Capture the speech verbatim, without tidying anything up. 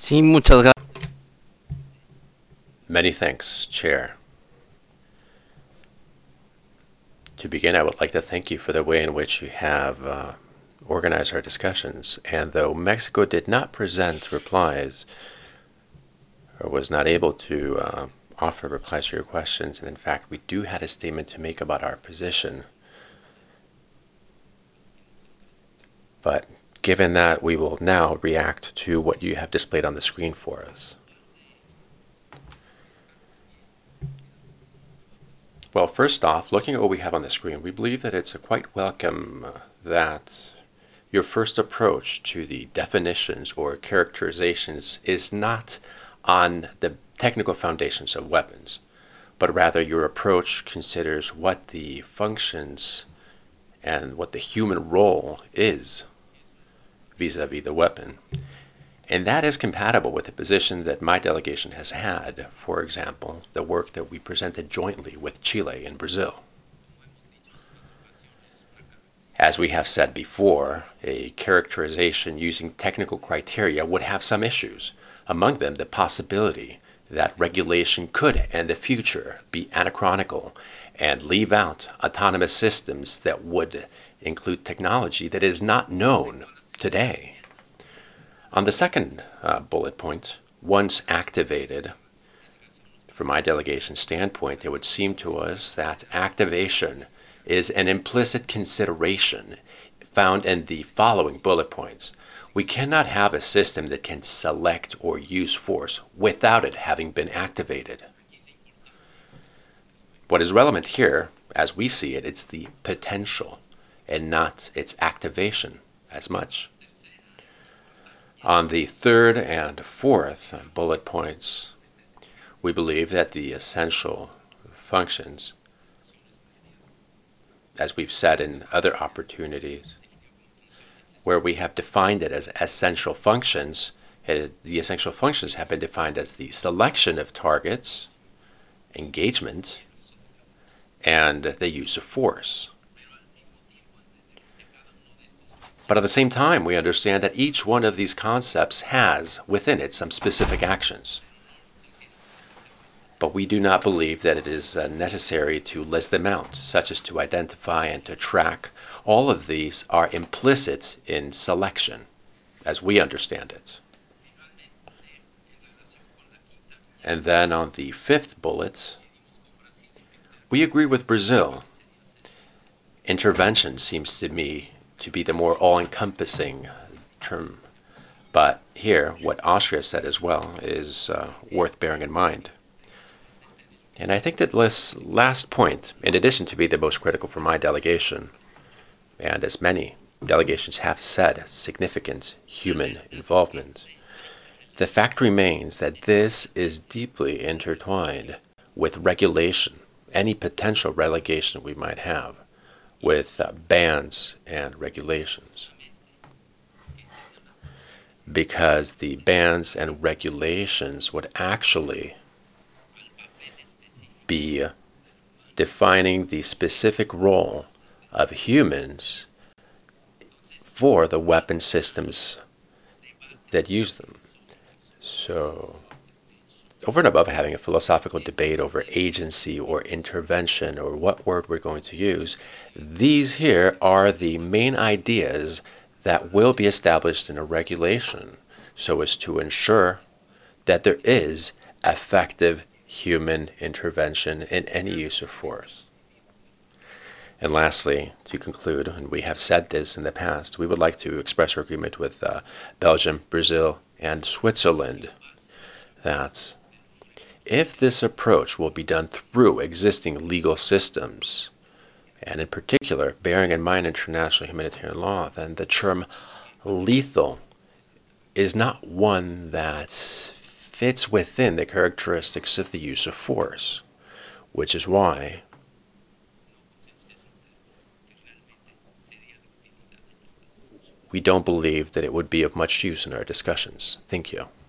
Sí, muchas gracias. Many thanks, Chair. To begin, I would like to thank you for the way in which you have uh, organized our discussions. And though Mexico did not present replies or was not able to uh, offer replies to your questions, and in fact, we do have a statement to make about our position. But given that, we will now react to what you have displayed on the screen for us. Well, first off, looking at what we have on the screen, we believe that it's quite welcome uh, that your first approach to the definitions or characterizations is not on the technical foundations of weapons, but rather your approach considers what the functions and what the human role is vis-a-vis the weapon. And that is compatible with the position that my delegation has had, for example, the work that we presented jointly with Chile and Brazil. As we have said before, a characterization using technical criteria would have some issues, among them the possibility that regulation could in the future be anachronical and leave out autonomous systems that would include technology that is not known today. On the second uh, bullet point, once activated, from my delegation's standpoint, it would seem to us that activation is an implicit consideration found in the following bullet points. We cannot have a system that can select or use force without it having been activated. What is relevant here, as we see it, it's the potential and not its activation as much. On the third and fourth bullet points, we believe that the essential functions, as we've said in other opportunities, where we have defined it as essential functions, it, the essential functions have been defined as the selection of targets, engagement, and the use of force. But at the same time, we understand that each one of these concepts has within it some specific actions. But we do not believe that it is uh, necessary to list them out, such as to identify and to track. All of these are implicit in selection, as we understand it. And then on the fifth bullet, we agree with Brazil. Intervention seems to me to be the more all-encompassing term. But here, what Austria said as well is uh, worth bearing in mind. And I think that this last point, in addition to be the most critical for my delegation, and as many delegations have said, significant human involvement, the fact remains that this is deeply intertwined with regulation, any potential relegation we might have, with uh, bans and regulations. Because the bans and regulations would actually be defining the specific role of humans for the weapon systems that use them. So, over and above having a philosophical debate over agency or intervention or what word we're going to use, these here are the main ideas that will be established in a regulation so as to ensure that there is effective human intervention in any use of force. And lastly, to conclude, and we have said this in the past, we would like to express our agreement with uh, Belgium, Brazil, and Switzerland that if this approach will be done through existing legal systems, and in particular bearing in mind international humanitarian law, then the term lethal is not one that fits within the characteristics of the use of force, which is why we don't believe that it would be of much use in our discussions. Thank you.